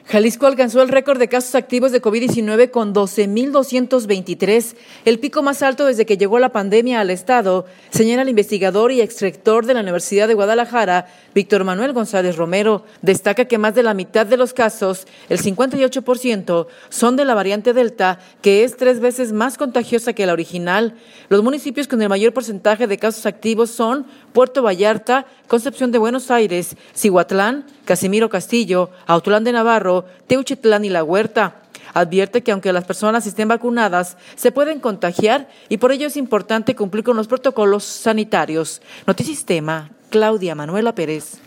Jalisco alcanzó el récord de casos activos de COVID-19 con 12,223, el pico más alto desde que llegó la pandemia al estado, señala el investigador y exrector de la Universidad de Guadalajara, Víctor Manuel González Romero. Destaca que más de la mitad de los casos, el 58%, son de la variante Delta, que es 3 veces más contagiosa que la original. Los municipios con el mayor porcentaje de casos activos son Puerto Vallarta, Concepción de Buenos Aires, Cihuatlán, Casimiro Castillo, Autlán de Navarro, Teuchitlán y La Huerta. Advierte que aunque las personas estén vacunadas, se pueden contagiar y por ello es importante cumplir con los protocolos sanitarios. Notisistema, Claudia Manuela Pérez.